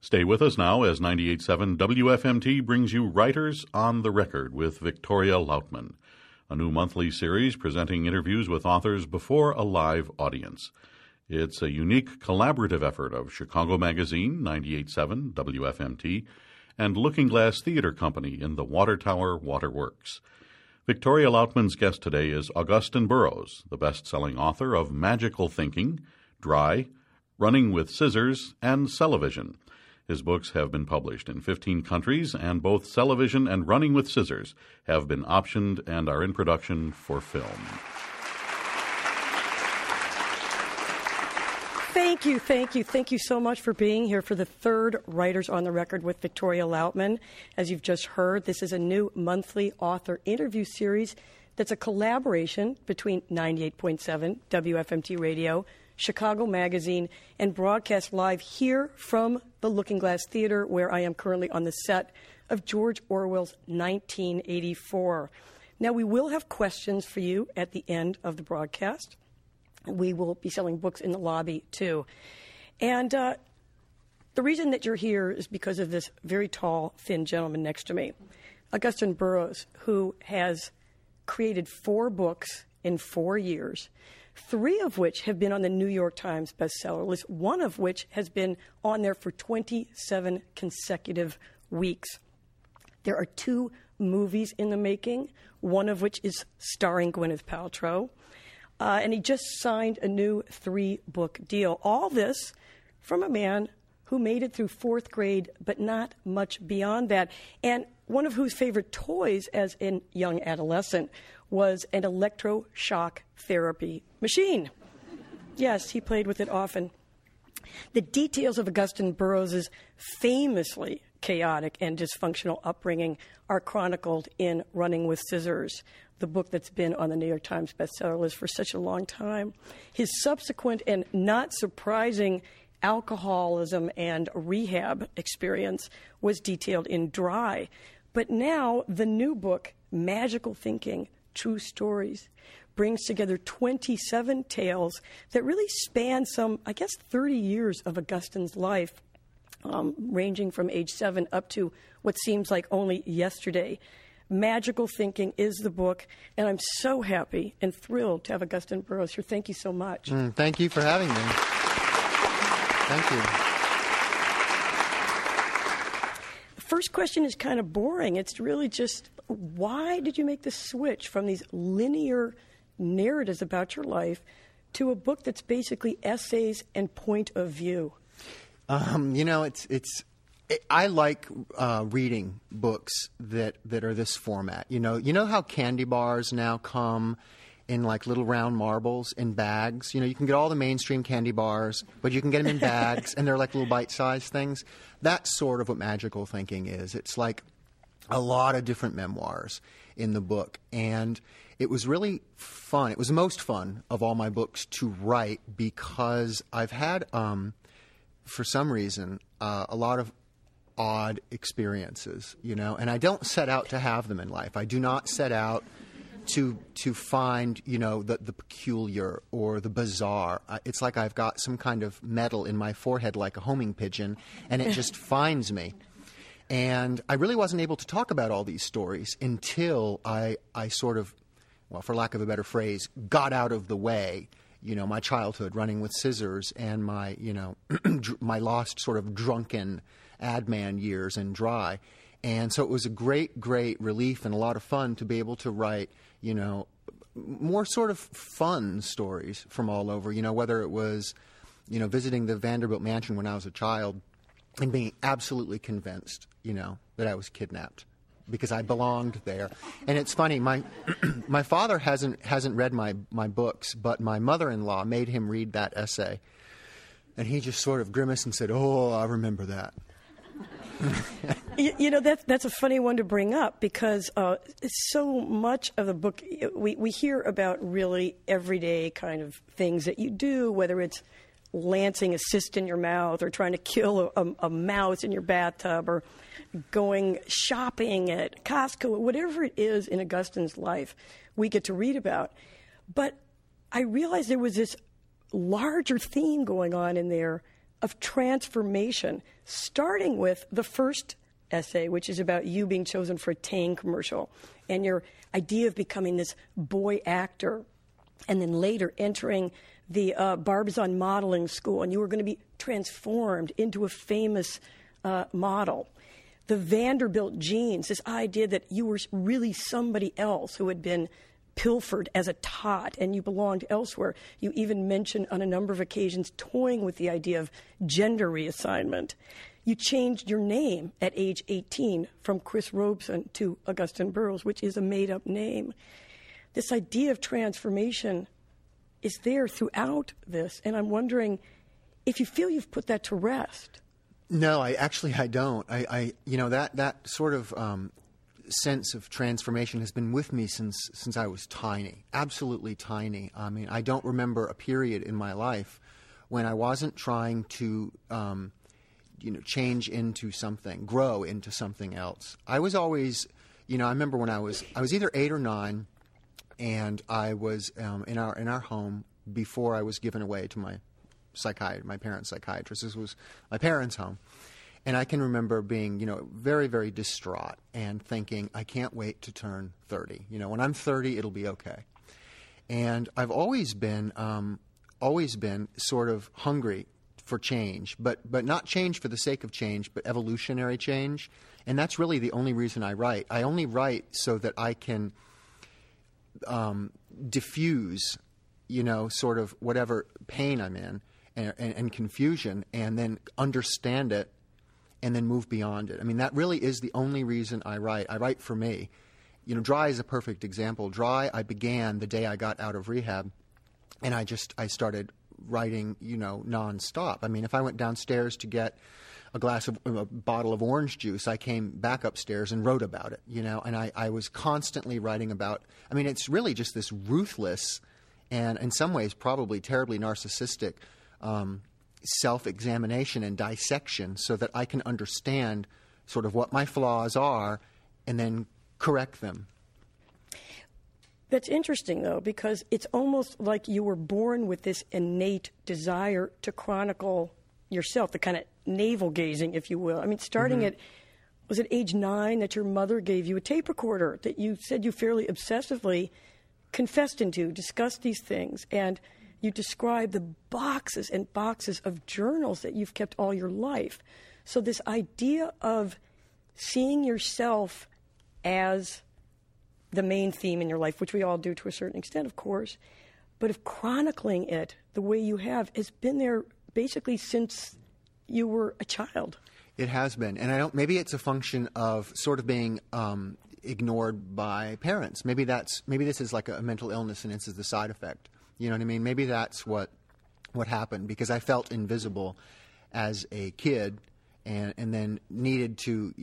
Stay with us now as 98.7 WFMT brings you Writers on the Record with Victoria Lautman, a new monthly series presenting interviews with authors before a live audience. It's a unique collaborative effort of Chicago Magazine, 98.7 WFMT, and Looking Glass Theater Company in the Water Tower Waterworks. Victoria Lautman's guest today is Augusten Burroughs, the best-selling author of Magical Thinking, Dry, Running with Scissors, and Cellovision. His books have been published in 15 countries, and both Cellovision and Running with Scissors have been optioned and are in production for film. Thank you so much for being here for the third Writers on the Record with Victoria Lautman. As you've just heard, this is a new monthly author interview series that's a collaboration between 98.7 WFMT Radio, Chicago Magazine, and broadcast live here from the Looking Glass Theater, where I am currently on the set of George Orwell's 1984. Now, we will have questions for you at the end of the broadcast. We will be selling books in the lobby, too. And the reason that you're here is because of this very tall, thin gentleman next to me, Augusten Burroughs, who has created 4 books in 4 years, 3 of which have been on the New York Times bestseller list, one of which has been on there for 27 consecutive weeks. There are 2 movies in the making, one of which is starring Gwyneth Paltrow. And he just signed a new 3-book deal. All this from a man who made it through 4th grade, but not much beyond that. And one of whose favorite toys as a young adolescent was an electroshock therapy machine. Yes, he played with it often. The details of Augusten Burroughs' famously chaotic and dysfunctional upbringing are chronicled in Running with Scissors, the book that's been on the New York Times bestseller list for such a long time. His subsequent and not surprising alcoholism and rehab experience was detailed in Dry. But now the new book, Magical Thinking, True Stories, brings together 27 tales that really span some, 30 years of Augusten's life, ranging from age 7 up to what seems like only yesterday. Magical Thinking is the book, and I'm so happy and thrilled to have Augusten Burroughs here. Thank you so much. Thank you for having me. Thank you. The first question is kind of boring. It's really just, why did you make the switch from these linear narratives about your life to a book that's basically essays and point of view? I like reading books that are this format. You know how candy bars now come in like little round marbles in bags? You can get all the mainstream candy bars, but you can get them in bags, and they're like little bite-sized things. That's sort of what Magical Thinking is. It's like a lot of different memoirs in the book, and it was really fun. It was the most fun of all my books to write because I've had, for some reason, a lot of odd experiences, and I don't set out to have them in life. I do not set out to find, the peculiar or the bizarre. It's like I've got some kind of metal in my forehead like a homing pigeon, and it just finds me. And I really wasn't able to talk about all these stories until I sort of, well, for lack of a better phrase, got out of the way. My childhood, Running with Scissors, and my, my lost sort of drunken ad man years in Dry. And so it was a great, great relief and a lot of fun to be able to write, more sort of fun stories from all over, whether it was, visiting the Vanderbilt mansion when I was a child and being absolutely convinced, that I was kidnapped because I belonged there. And it's funny, my father hasn't read my books, but my mother-in-law made him read that essay. And he just sort of grimaced and said, "Oh, I remember that." That's a funny one to bring up because so much of the book, we hear about really everyday kind of things that you do, whether it's lancing a cyst in your mouth or trying to kill a mouse in your bathtub or going shopping at Costco, whatever it is in Augusten's life, we get to read about. But I realized there was this larger theme going on in there of transformation, starting with the first essay, which is about you being chosen for a Tang commercial and your idea of becoming this boy actor, and then later entering the Barbizon modeling school, and you were going to be transformed into a famous model. The Vanderbilt genes, this idea that you were really somebody else who had been pilfered as a tot and you belonged elsewhere. You even mentioned on a number of occasions toying with the idea of gender reassignment. You changed your name at age 18 from Chris Robeson to Augustine Burroughs, which is a made-up name. This idea of transformation is there throughout this, and I'm wondering if you feel you've put that to rest. No, I don't. I that sort of sense of transformation has been with me since I was tiny, absolutely tiny. I mean, I don't remember a period in my life when I wasn't trying to, change into something, grow into something else. I was always, I remember when I was either 8 or 9, and I was in our home before I was given away to my parents' psychiatrist. This was my parents' home. And I can remember being, very, very distraught and thinking, I can't wait to turn 30. When I'm 30, it'll be okay. And I've always been sort of hungry for change, but not change for the sake of change, but evolutionary change. And that's really the only reason I write. I only write so that I can diffuse, sort of whatever pain I'm in and confusion, and then understand it and then move beyond it. I mean, that really is the only reason I write. I write for me. Dry is a perfect example. Dry, I began the day I got out of rehab, and I started writing, nonstop. I mean, if I went downstairs to get a bottle of orange juice, I came back upstairs and wrote about it, and I was constantly writing about, I mean, it's really just this ruthless and in some ways probably terribly narcissistic self-examination and dissection so that I can understand sort of what my flaws are and then correct them. That's interesting, though, because it's almost like you were born with this innate desire to chronicle yourself, the kind of navel-gazing, if you will. I mean, starting was it age 9 that your mother gave you a tape recorder that you said you fairly obsessively confessed into, discussed these things, and you describe the boxes and boxes of journals that you've kept all your life. So this idea of seeing yourself as the main theme in your life, which we all do to a certain extent, of course, but of chronicling it the way you have has been there basically since you were a child. It has been. And maybe it's a function of sort of being ignored by parents. Maybe this is like a mental illness and this is the side effect. You know what I mean? Maybe that's what happened, because I felt invisible as a kid and then needed to,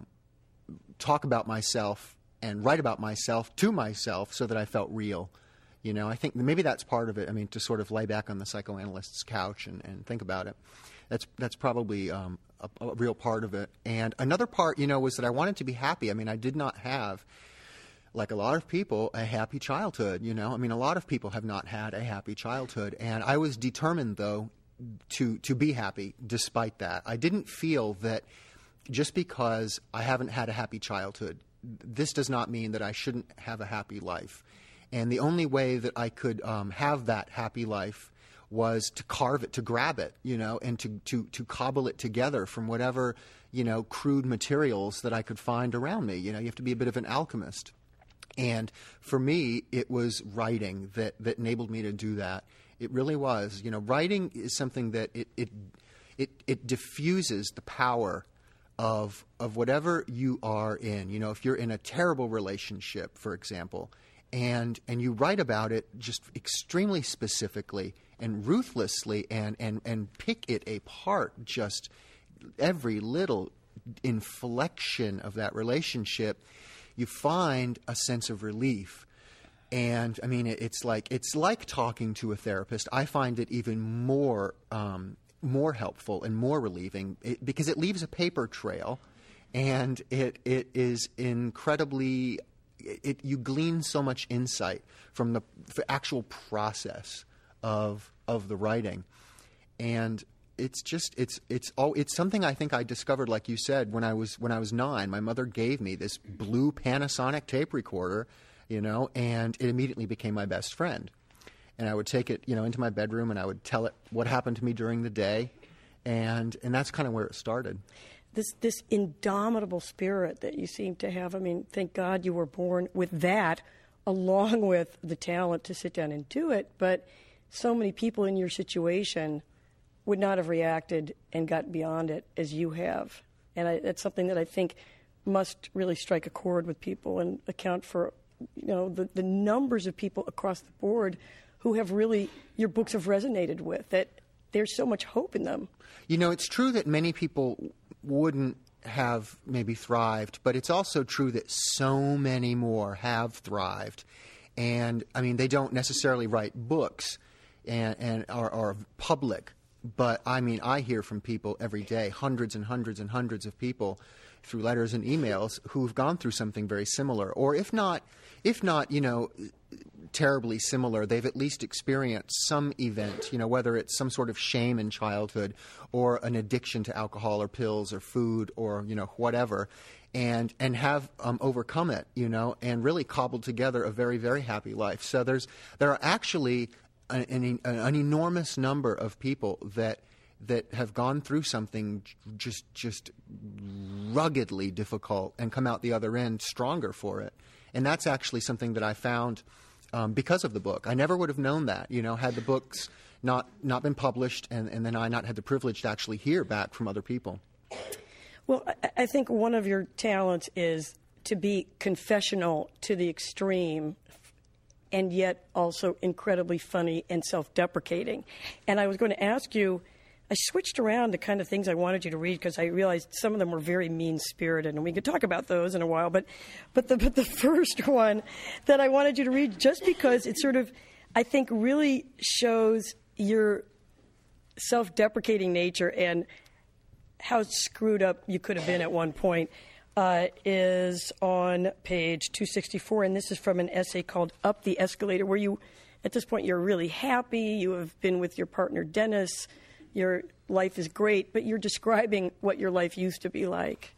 talk about myself and write about myself to myself so that I felt real. I think maybe that's part of it. I mean, to sort of lay back on the psychoanalyst's couch and think about it. That's probably a real part of it. And another part, was that I wanted to be happy. I mean, I did not have, like a lot of people, a happy childhood, I mean, a lot of people have not had a happy childhood. And I was determined, though, to be happy despite that. I didn't feel that just because I haven't had a happy childhood, this does not mean that I shouldn't have a happy life. And the only way that I could have that happy life was to carve it, to grab it, and to cobble it together from whatever, crude materials that I could find around me. You have to be a bit of an alchemist. And for me, it was writing that enabled me to do that. It really was. Writing is something that it diffuses the power of whatever you are in. If you're in a terrible relationship, for example, and you write about it just extremely specifically and ruthlessly and pick it apart, just every little inflection of that relationship, you find a sense of relief. And I mean, it's like talking to a therapist. I find it even more helpful and more relieving because it leaves a paper trail, and it is incredibly. You glean so much insight from the actual process of the writing, and it's something I think I discovered, like you said, when I was 9. My mother gave me this blue Panasonic tape recorder, and it immediately became my best friend. And I would take it, into my bedroom, and I would tell it what happened to me during the day, and that's kind of where it started. This indomitable spirit that you seem to have. I mean, thank God you were born with that, along with the talent to sit down and do it. But so many people in your situation would not have reacted and got beyond it as you have. And that's something that I think must really strike a chord with people and account for, the numbers of people across the board who have really, your books have resonated with, that there's so much hope in them. It's true that many people wouldn't have maybe thrived, but it's also true that so many more have thrived. And, I mean, they don't necessarily write books and are public. But, I mean, I hear from people every day, hundreds and hundreds and hundreds of people through letters and emails who've gone through something very similar. Or if not, terribly similar, they've at least experienced some event, whether it's some sort of shame in childhood or an addiction to alcohol or pills or food or, whatever, and have overcome it, and really cobbled together a very, very happy life. So there are actually an enormous number of people that have gone through something just ruggedly difficult and come out the other end stronger for it. And that's actually something that I found because of the book. I never would have known that, had the books not been published and then I not had the privilege to actually hear back from other people. Well, I think one of your talents is to be confessional to the extreme and yet also incredibly funny and self-deprecating. And I was going to ask you, I switched around the kind of things I wanted you to read because I realized some of them were very mean-spirited, and we could talk about those in a while. But the first one that I wanted you to read, just because it sort of, I think, really shows your self-deprecating nature and how screwed up you could have been at one point, is on page 264, and this is from an essay called Up the Escalator, where you, at this point, you're really happy, you have been with your partner Dennis, your life is great, but you're describing what your life used to be like.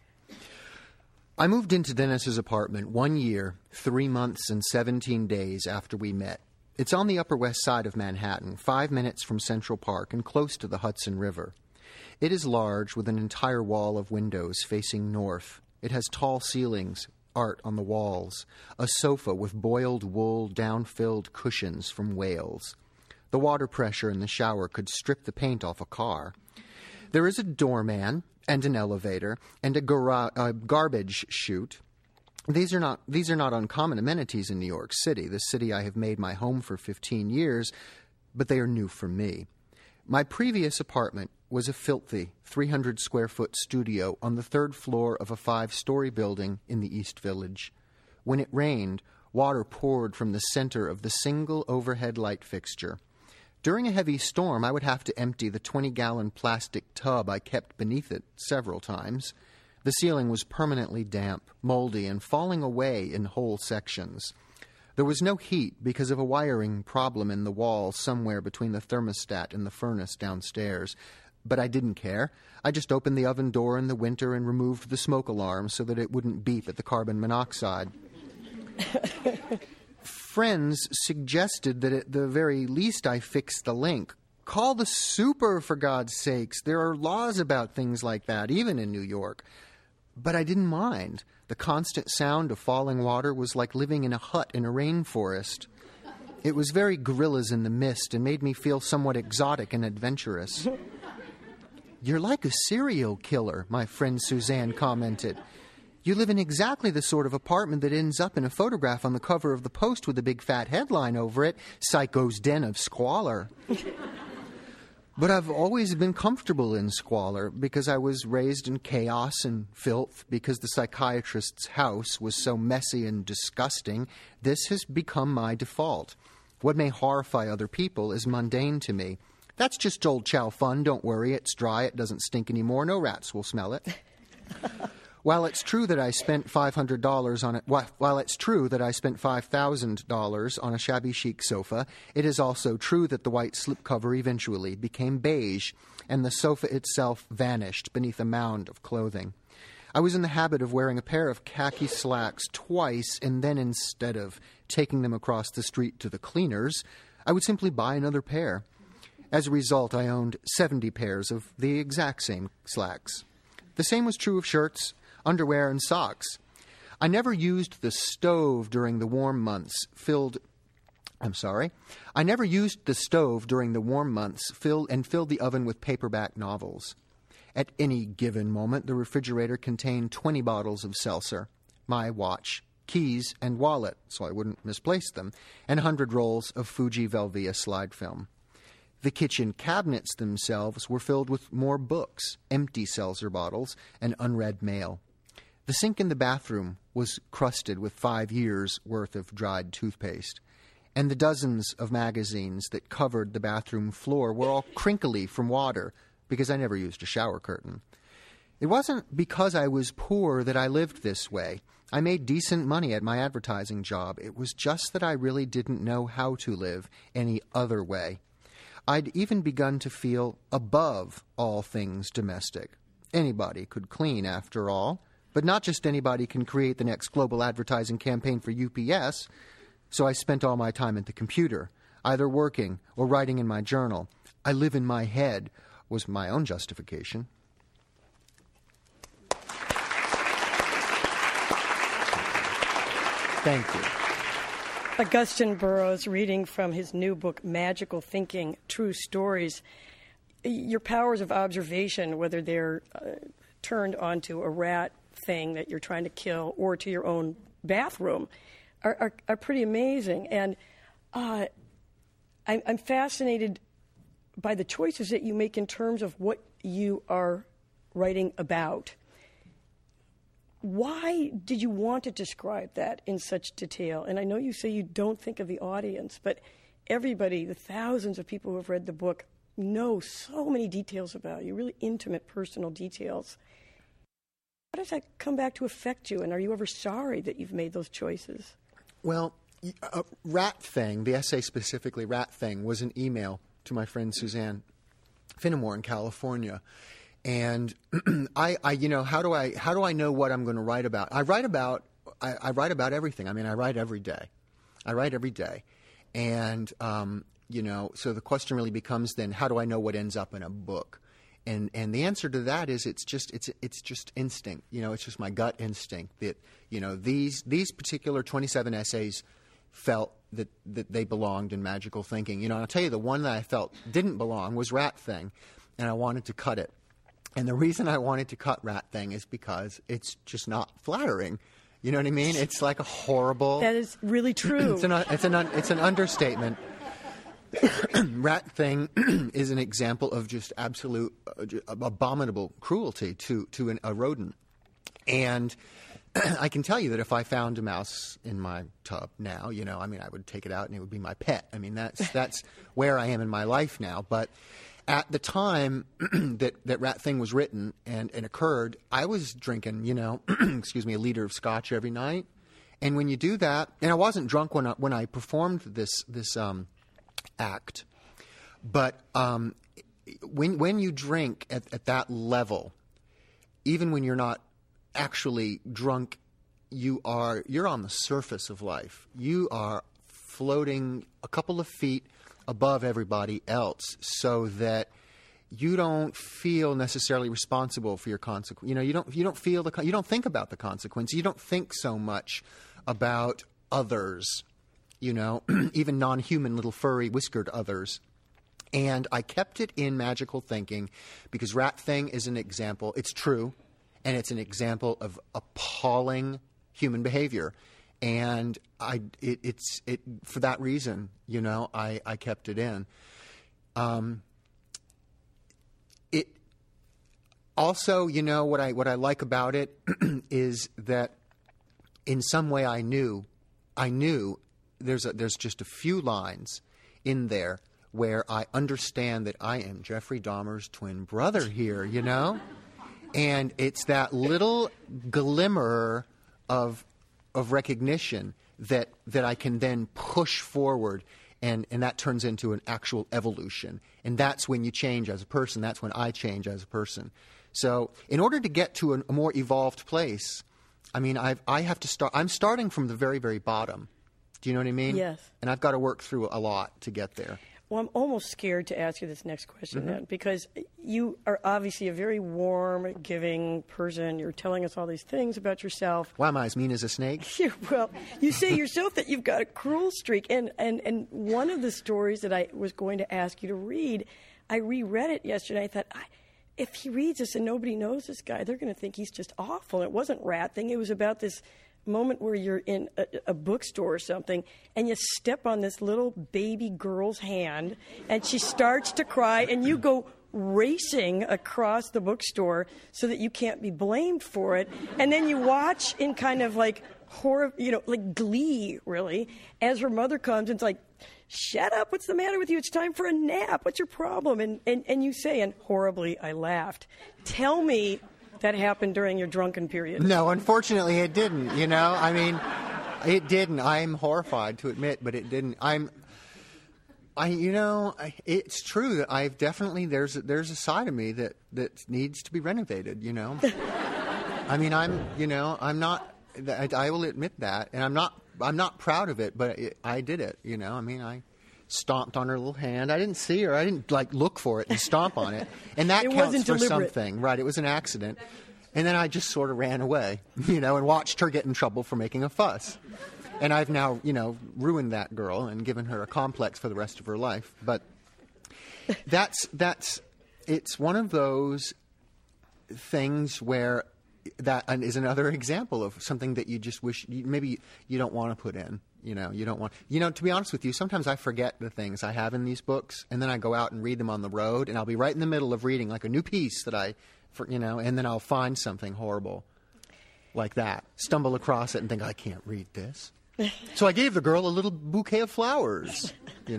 I moved into Dennis's apartment 1 year, 3 months, and 17 days after we met. It's on the Upper West Side of Manhattan, 5 minutes from Central Park and close to the Hudson River. It is large, with an entire wall of windows facing north. It has tall ceilings, art on the walls, a sofa with boiled wool down-filled cushions from Wales. The water pressure in the shower could strip the paint off a car. There is a doorman and an elevator and a garbage chute. These are not uncommon amenities in New York City, the city I have made my home for 15 years, but they are new for me. My previous apartment was a filthy 300-square-foot studio on the third floor of a 5-story building in the East Village. When it rained, water poured from the center of the single overhead light fixture. During a heavy storm, I would have to empty the 20-gallon plastic tub I kept beneath it several times. The ceiling was permanently damp, moldy, and falling away in whole sections. There was no heat because of a wiring problem in the wall somewhere between the thermostat and the furnace downstairs. But I didn't care. I just opened the oven door in the winter and removed the smoke alarm so that it wouldn't beep at the carbon monoxide. Friends suggested that at the very least I fix the link. Call the super, for God's sakes. There are laws about things like that, even in New York. But I didn't mind. The constant sound of falling water was like living in a hut in a rainforest. It was very Gorillas in the Mist and made me feel somewhat exotic and adventurous. "You're like a serial killer," my friend Suzanne commented. "You live in exactly the sort of apartment that ends up in a photograph on the cover of the Post with a big fat headline over it, Psycho's Den of Squalor." But I've always been comfortable in squalor because I was raised in chaos and filth, because the psychiatrist's house was so messy and disgusting. This has become my default. What may horrify other people is mundane to me. That's just old chow fun, don't worry, it's dry, it doesn't stink anymore, no rats will smell it. While it's true that I spent $500 on it, while it's true that I spent $5,000 on a shabby chic sofa, it is also true that the white slipcover eventually became beige, and the sofa itself vanished beneath a mound of clothing. I was in the habit of wearing a pair of khaki slacks twice, and then instead of taking them across the street to the cleaners, I would simply buy another pair. As a result, I owned 70 pairs of the exact same slacks. The same was true of shirts, underwear, and socks. I never used the stove during the warm months filled the oven with paperback novels. At any given moment, the refrigerator contained 20 bottles of seltzer, my watch, keys, and wallet, so I wouldn't misplace them, and 100 rolls of Fuji Velvia slide film. The kitchen cabinets themselves were filled with more books, empty seltzer bottles, and unread mail. The sink in the bathroom was crusted with 5 years' worth of dried toothpaste, and the dozens of magazines that covered the bathroom floor were all crinkly from water because I never used a shower curtain. It wasn't because I was poor that I lived this way. I made decent money at my advertising job. It was just that I really didn't know how to live any other way. I'd even begun to feel above all things domestic. Anybody could clean, after all, but not just anybody can create the next global advertising campaign for UPS. So I spent all my time at the computer, either working or writing in my journal. I live in my head was my own justification. Thank you. Augustine Burroughs, reading from his new book, Magical Thinking, True Stories. Your powers of observation, whether they're turned onto a rat thing that you're trying to kill or to your own bathroom, are pretty amazing. And I'm fascinated by the choices that you make in terms of what you are writing about. Why did you want to describe that in such detail? And I know you say you don't think of the audience, but everybody, the thousands of people who have read the book, know so many details about you, really intimate, personal details. How does that come back to affect you, and are you ever sorry that you've made those choices? Well, Rat Thing, the essay specifically, Rat Thing, was an email to my friend Suzanne Finnemore in California. And how do I know what I'm going to write about? I write about everything. I mean, I write every day. And, so the question really becomes then, how do I know what ends up in a book? And the answer to that is it's just instinct. It's just my gut instinct that, these particular 27 essays felt that they belonged in Magical Thinking. And I'll tell you, the one that I felt didn't belong was Rat Thing, and I wanted to cut it. And the reason I wanted to cut Rat Thing is because it's just not flattering. You know what I mean? It's like a horrible... That is really true. It's an understatement. Rat Thing is an example of just absolute abominable cruelty to a rodent. And I can tell you that if I found a mouse in my tub now, I would take it out and it would be my pet. I mean, that's where I am in my life now. But at the time that Rat Thing was written and occurred, I was drinking, a liter of scotch every night. And when you do that, and I wasn't drunk when I performed this act, but when you drink at that level, even when you're not actually drunk, you're on the surface of life. You are floating a couple of feet above everybody else, so that you don't feel necessarily responsible for your consequence. You don't think about the consequence. You don't think so much about others. Even non-human little furry whiskered others. And I kept it in Magical Thinking because Rat Thing is an example. It's true, and it's an example of appalling human behavior. And for that reason, I kept it in. It also, what I like about it is that in some way I knew there's just a few lines in there where I understand that I am Jeffrey Dahmer's twin brother here, And it's that little glimmer of recognition that I can then push forward, and that turns into an actual evolution. And that's when you change as a person. That's when I change as a person. So in order to get to a more evolved place, I mean, I have to start. I'm starting from the very, very bottom. Do you know what I mean? Yes. And I've got to work through a lot to get there. Well, I'm almost scared to ask you this next question then, because you are obviously a very warm, giving person. You're telling us all these things about yourself. Why am I as mean as a snake? Well, you say yourself that you've got a cruel streak. And one of the stories that I was going to ask you to read, I reread it yesterday. I thought, if he reads this and nobody knows this guy, they're going to think he's just awful. And it wasn't Rat Thing. It was about this moment where you're in a bookstore or something and you step on this little baby girl's hand and she starts to cry and you go racing across the bookstore so that you can't be blamed for it, and then you watch in kind of like horror, like glee really, as her mother comes and it's like, shut up, what's the matter with you, it's time for a nap, what's your problem, and you say, and horribly I laughed. Tell me that happened during your drunken period. No, unfortunately it didn't, I mean, it didn't. I'm horrified to admit, but it didn't. It's true that I've definitely, there's a side of me that needs to be renovated, I mean, I'm not, I will admit that, and I'm not proud of it, but I did it, I mean, I stomped on her little hand. I didn't see her. I didn't look for it and stomp on it. And that counts for something. Right. It was an accident. And then I just sort of ran away, and watched her get in trouble for making a fuss. And I've now, ruined that girl and given her a complex for the rest of her life. But it's one of those things where that is another example of something that you just wish maybe you don't want to put in. You don't want. To be honest with you, sometimes I forget the things I have in these books, and then I go out and read them on the road, and I'll be right in the middle of reading like a new piece that and then I'll find something horrible like that, stumble across it, and think I can't read this. So I gave the girl a little bouquet of flowers.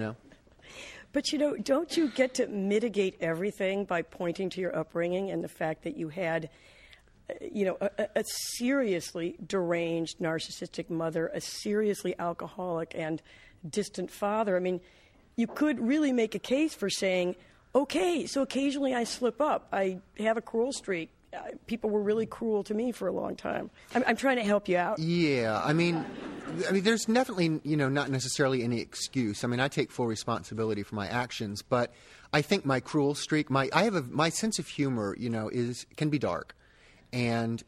But don't you get to mitigate everything by pointing to your upbringing and the fact that you had a seriously deranged, narcissistic mother, a seriously alcoholic and distant father? I mean, you could really make a case for saying, okay, so occasionally I slip up. I have a cruel streak. People were really cruel to me for a long time. I'm trying to help you out. Yeah, I mean, there's definitely, not necessarily any excuse. I mean, I take full responsibility for my actions, but I think my cruel streak, my sense of humor, can be dark. And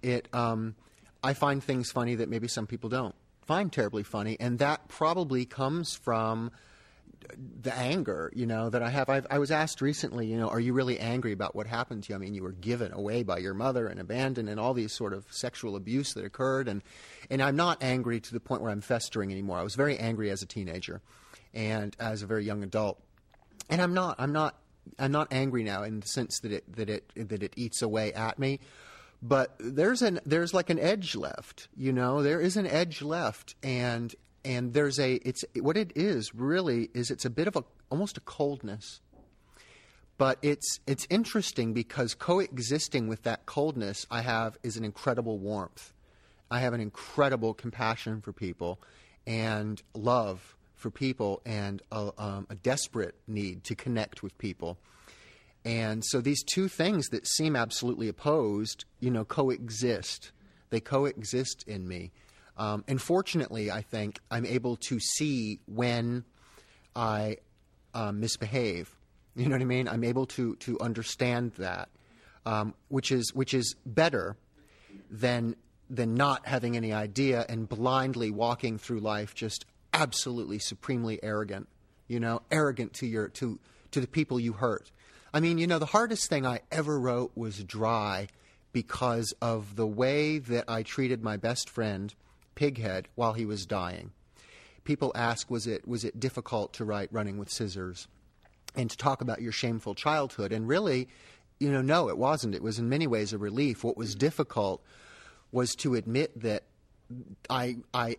I find things funny that maybe some people don't find terribly funny, and that probably comes from the anger, that I have. I was asked recently, are you really angry about what happened to you? I mean, you were given away by your mother and abandoned, and all these sort of sexual abuse that occurred, and I'm not angry to the point where I'm festering anymore. I was very angry as a teenager, and as a very young adult, and I'm not angry now in the sense that it eats away at me. But there's like an edge left, there is an edge left, and what it is really is it's a bit of almost a coldness. But it's interesting because coexisting with that coldness is an incredible warmth. I have an incredible compassion for people and love for people and a desperate need to connect with people. And so these two things that seem absolutely opposed, coexist. They coexist in me. And fortunately, I think I'm able to see when I misbehave. You know what I mean? I'm able to understand that, which is better than not having any idea and blindly walking through life just absolutely supremely arrogant. Arrogant to the people you hurt. I mean, the hardest thing I ever wrote was Dry because of the way that I treated my best friend, Pighead, while he was dying. People ask, was it difficult to write Running with Scissors and to talk about your shameful childhood? And really, no, it wasn't. It was in many ways a relief. What was difficult was to admit that I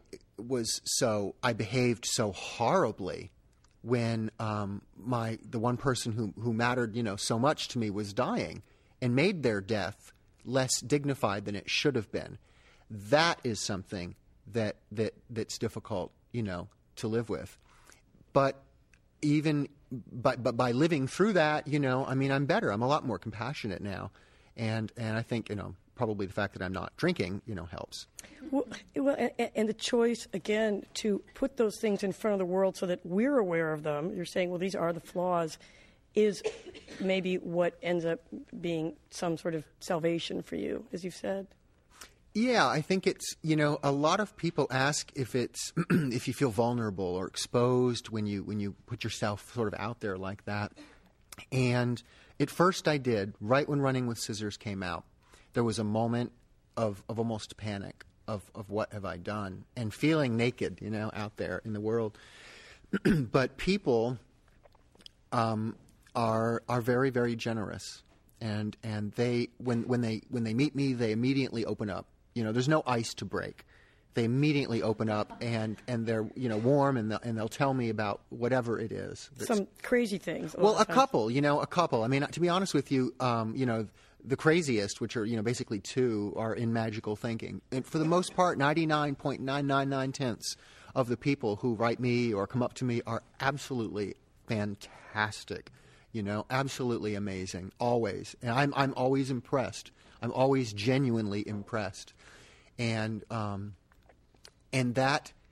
behaved so horribly when the one person who mattered so much to me was dying, and made their death less dignified than it should have been. That is something that's difficult, to live with. But even by living through that, I'm better. I'm a lot more compassionate now, and I think probably the fact that I'm not drinking, helps. Well, and the choice again to put those things in front of the world so that we're aware of them. You're saying, well, these are the flaws, is maybe what ends up being some sort of salvation for you, as you've said. Yeah, I think it's, a lot of people ask if it's if you feel vulnerable or exposed when you put yourself sort of out there like that. And at first I did, right when Running with Scissors came out. There was a moment of almost panic of what have I done, and feeling naked, out there in the world. But people are very, very generous, and they when they meet me, they immediately open up. There's no ice to break. They immediately open up and they're warm, and they'll tell me about whatever it is. Some crazy things. Well, a couple. I mean, to be honest with you, the craziest, which are basically two, are in magical thinking. And for the most part, 99.999 of the people who write me or come up to me are absolutely fantastic. Absolutely amazing, always. And I'm always impressed. I'm always genuinely impressed. And that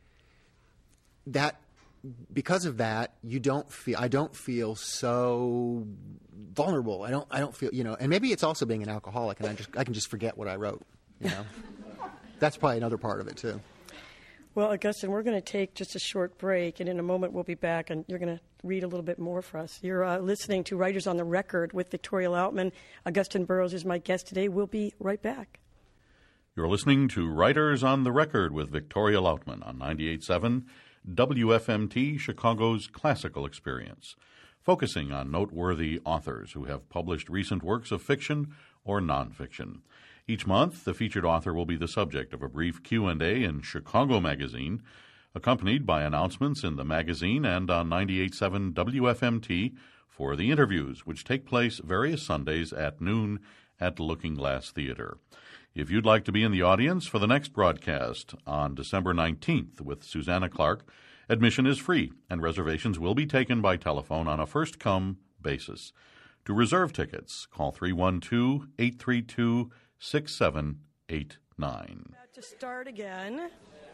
because of that, I don't feel so vulnerable. I don't feel, and maybe it's also being an alcoholic, and I can just forget what I wrote, That's probably another part of it too. Well, Augustine, we're going to take just a short break, and in a moment we'll be back, and you're going to read a little bit more for us. You're listening to Writers on the Record with Victoria Lautman. Augustine Burroughs is my guest today. We'll be right back. You're listening to Writers on the Record with Victoria Lautman on 98.7 WFMT, Chicago's classical experience, focusing on noteworthy authors who have published recent works of fiction or nonfiction. Each month, the featured author will be the subject of a brief Q&A in Chicago Magazine, accompanied by announcements in the magazine and on 98.7 WFMT for the interviews, which take place various Sundays at noon at Looking Glass Theater. If you'd like to be in the audience for the next broadcast on December 19th with Susanna Clark, admission is free, and reservations will be taken by telephone on a first-come basis. To reserve tickets, call 312-832-6789. About to start again.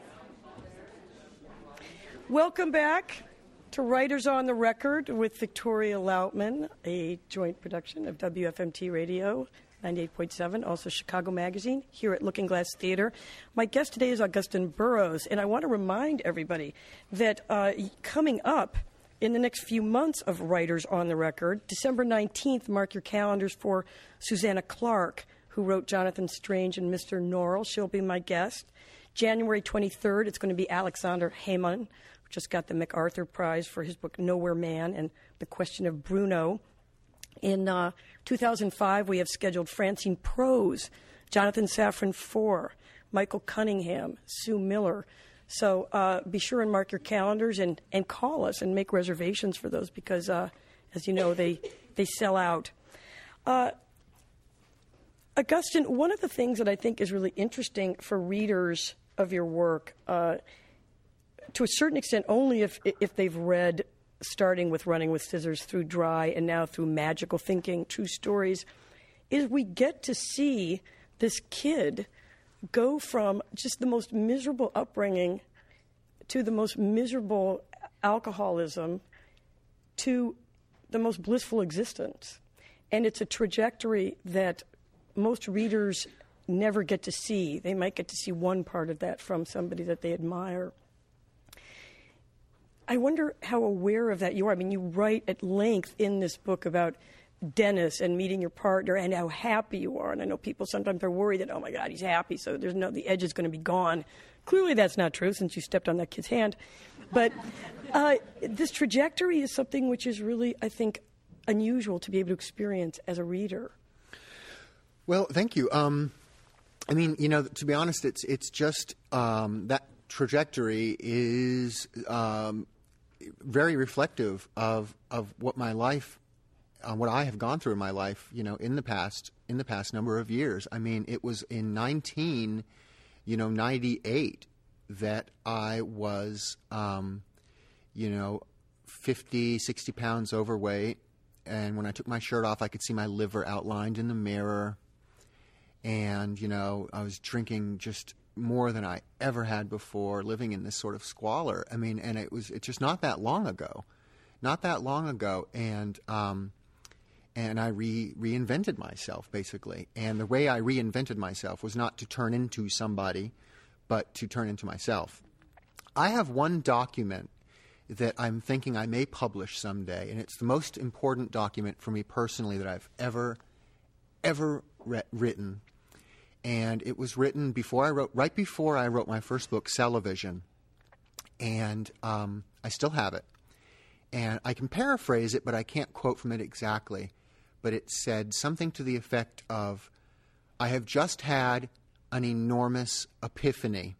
Welcome back to Writers on the Record with Victoria Lautman, a joint production of WFMT Radio, 98.7, also Chicago Magazine, here at Looking Glass Theater. My guest today is Augustine Burroughs, and I want to remind everybody that coming up in the next few months of Writers on the Record, December 19th, mark your calendars for Susanna Clark, who wrote Jonathan Strange and Mr. Norrell. She'll be my guest. January 23rd, it's going to be Alexander Heyman, who just got the MacArthur Prize for his book Nowhere Man and The Question of Bruno. In 2005, we have scheduled Francine Prose, Jonathan Safran Foer, Michael Cunningham, Sue Miller. So be sure and mark your calendars and call us and make reservations for those because, as you know, they sell out. Augustine, one of the things that I think is really interesting for readers of your work, to a certain extent only if they've read starting with Running with Scissors through Dry and now through Magical Thinking, True Stories, is we get to see this kid go from just the most miserable upbringing to the most miserable alcoholism to the most blissful existence. And it's a trajectory that most readers never get to see. They might get to see one part of that from somebody that they admire. I wonder how aware of that you are. I mean, you write at length in this book about Dennis and meeting your partner and how happy you are. And I know people sometimes are worried that, oh, my God, he's happy, so the edge is going to be gone. Clearly that's not true since you stepped on that kid's hand. But this trajectory is something which is really, I think, unusual to be able to experience as a reader. Well, thank you. I mean, to be honest, it's just that trajectory is very reflective of what my life, what I have gone through in my life, in the past in the past number of years. I mean, it was in 1998 that I was, 50, 60 pounds overweight. And when I took my shirt off, I could see my liver outlined in the mirror. And, I was drinking just more than I ever had before, living in this sort of squalor. I mean, and it's just not that long ago. And I reinvented myself, basically. And the way I reinvented myself was not to turn into somebody, but to turn into myself. I have one document that I'm thinking I may publish someday, and it's the most important document for me personally that I've ever written. And it was written right before I wrote my first book, Cell-O-Vision. And I still have it. And I can paraphrase it, but I can't quote from it exactly. But it said something to the effect of, I have just had an enormous epiphany.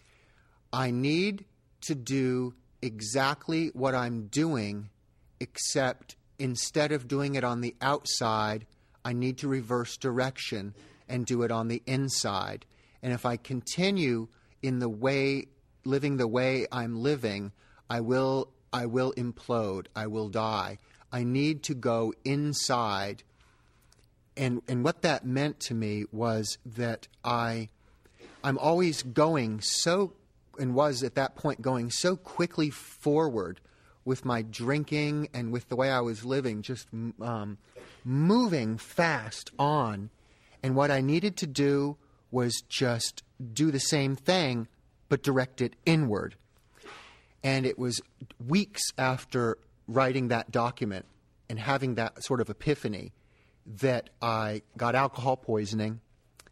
I need to do exactly what I'm doing, except instead of doing it on the outside, I need to reverse direction and do it on the inside. And if I continue in living the way I'm living, I will implode. I will die. I need to go inside. And what that meant to me was that I'm always going was at that point going so quickly forward with my drinking and with the way I was living, just moving fast on. And what I needed to do was just do the same thing, but direct it inward. And it was weeks after writing that document and having that sort of epiphany that I got alcohol poisoning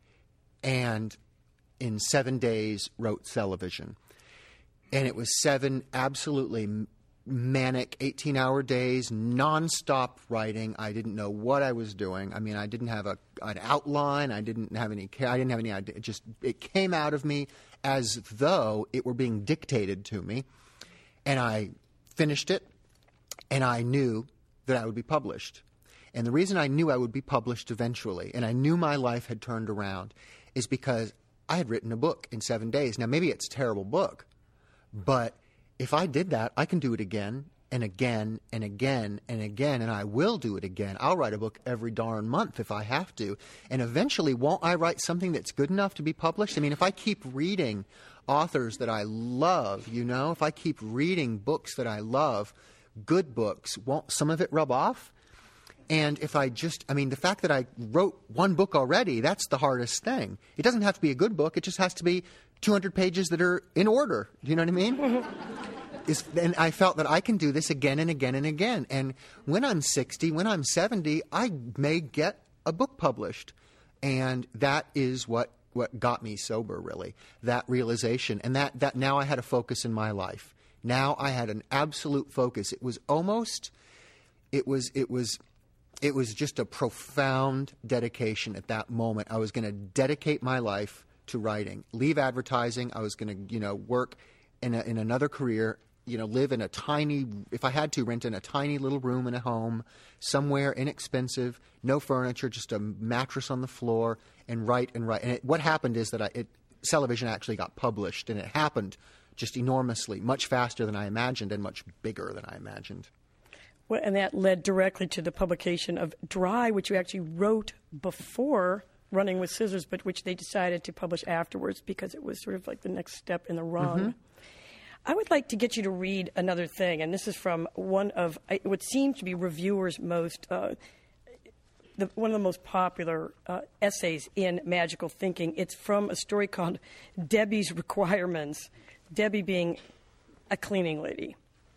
and in 7 days wrote Cell-O-Vision. And it was 7 absolutely manic 18-hour days, nonstop writing. I didn't know what I was doing. I mean, I didn't have an outline. I didn't have any idea. It came out of me as though it were being dictated to me. And I finished it, and I knew that I would be published. And the reason I knew I would be published eventually, and I knew my life had turned around, is because I had written a book in 7 days. Now, maybe it's a terrible book, but if I did that, I can do it again and again and again and again, and I will do it again. I'll write a book every darn month if I have to. And eventually, won't I write something that's good enough to be published? I mean, if I keep reading authors that I love, if I keep reading books that I love, good books, won't some of it rub off? And if the fact that I wrote one book already, that's the hardest thing. It doesn't have to be a good book. It just has to be 200 pages that are in order. Do you know what I mean? And I felt that I can do this again and again and again. And when I'm 60, when I'm 70, I may get a book published. And that is what got me sober, really, that realization. And that now I had a focus in my life. Now I had an absolute focus. It was just a profound dedication at that moment. I was going to dedicate my life to writing, leave advertising. I was going to, work in another career, live in if I had to, rent in a tiny little room in a home, somewhere inexpensive, no furniture, just a mattress on the floor, and write and write. And what happened is that Cell-O-Vision actually got published, and it happened just enormously, much faster than I imagined and much bigger than I imagined. Well, and that led directly to the publication of Dry, which you actually wrote before Running with Scissors, but which they decided to publish afterwards because it was sort of like the next step in the run. Mm-hmm. I would like to get you to read another thing, and this is from one of what seems to be reviewers' one of the most popular essays in magical thinking. It's from a story called Debbie's Requirements, Debbie being a cleaning lady.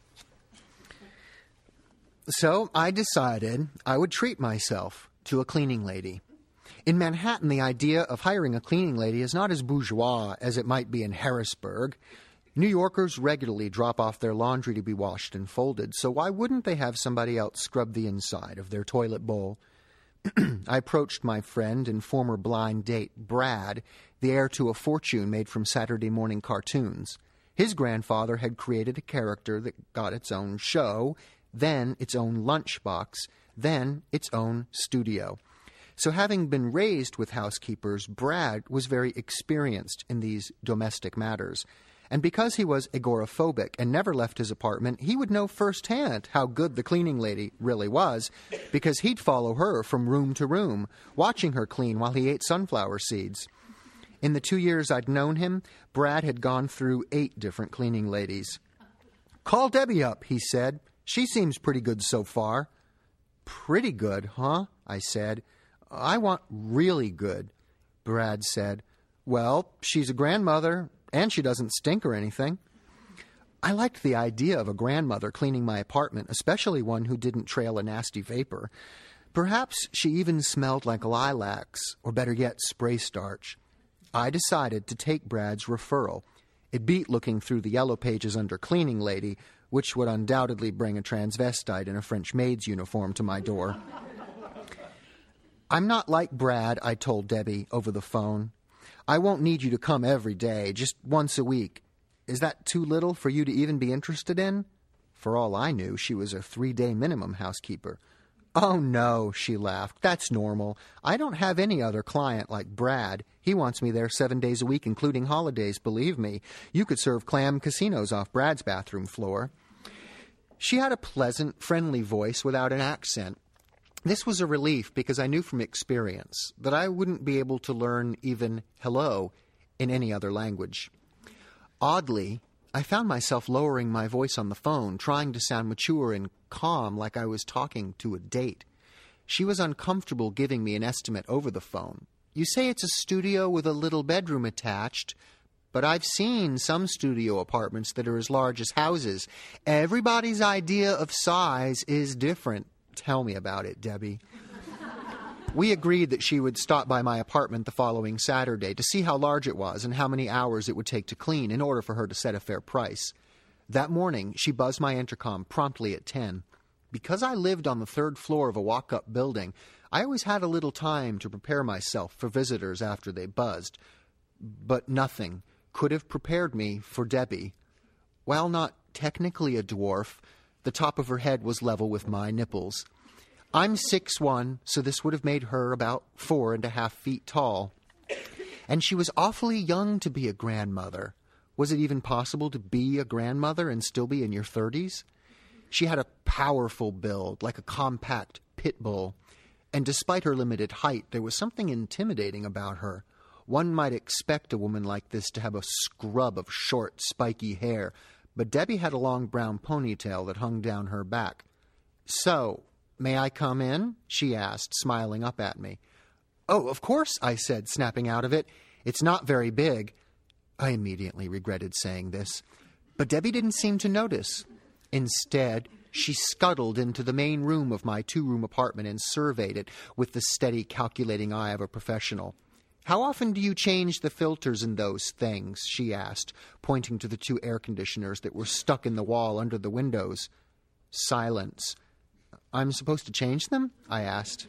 So I decided I would treat myself to a cleaning lady. In Manhattan, the idea of hiring a cleaning lady is not as bourgeois as it might be in Harrisburg. New Yorkers regularly drop off their laundry to be washed and folded, so why wouldn't they have somebody else scrub the inside of their toilet bowl? I approached my friend and former blind date, Brad, the heir to a fortune made from Saturday morning cartoons. His grandfather had created a character that got its own show, then its own lunchbox, then its own studio. So having been raised with housekeepers, Brad was very experienced in these domestic matters. And because he was agoraphobic and never left his apartment, he would know firsthand how good the cleaning lady really was, because he'd follow her from room to room, watching her clean while he ate sunflower seeds. In the 2 years I'd known him, Brad had gone through 8 different cleaning ladies. "Call Debbie up," he said. "She seems pretty good so far." "Pretty good, huh?" I said. "I want really good." Brad said, "Well, she's a grandmother, and she doesn't stink or anything." I liked the idea of a grandmother cleaning my apartment, especially one who didn't trail a nasty vapor. Perhaps she even smelled like lilacs, or better yet, spray starch. I decided to take Brad's referral. It beat looking through the yellow pages under cleaning lady, which would undoubtedly bring a transvestite in a French maid's uniform to my door. "I'm not like Brad," I told Debbie over the phone. "I won't need you to come every day, just once a week. Is that too little for you to even be interested in?" For all I knew, she was a 3-day minimum housekeeper. "Oh, no," she laughed. "That's normal. I don't have any other client like Brad. He wants me there 7 days a week, including holidays, believe me. You could serve clam casinos off Brad's bathroom floor." She had a pleasant, friendly voice without an accent. This was a relief because I knew from experience that I wouldn't be able to learn even hello in any other language. Oddly, I found myself lowering my voice on the phone, trying to sound mature and calm like I was talking to a date. She was uncomfortable giving me an estimate over the phone. "You say it's a studio with a little bedroom attached, but I've seen some studio apartments that are as large as houses. Everybody's idea of size is different. Tell me about it, Debbie." We agreed that she would stop by my apartment the following Saturday to see how large it was and how many hours it would take to clean in order for her to set a fair price. That morning, she buzzed my intercom promptly at 10. Because I lived on the 3rd floor of a walk-up building, I always had a little time to prepare myself for visitors after they buzzed. But nothing could have prepared me for Debbie. While not technically a dwarf, the top of her head was level with my nipples. I'm 6'1", so this would have made her about 4.5 feet tall. And she was awfully young to be a grandmother. Was it even possible to be a grandmother and still be in your 30s? She had a powerful build, like a compact pit bull. And despite her limited height, there was something intimidating about her. One might expect a woman like this to have a scrub of short, spiky hair, but Debbie had a long brown ponytail that hung down her back. "So, may I come in?" she asked, smiling up at me. "Oh, of course," I said, snapping out of it. "It's not very big." I immediately regretted saying this. But Debbie didn't seem to notice. Instead, she scuttled into the main room of my 2-room apartment and surveyed it with the steady, calculating eye of a professional. "How often do you change the filters in those things?" she asked, pointing to the 2 air conditioners that were stuck in the wall under the windows. Silence. "I'm supposed to change them?" I asked.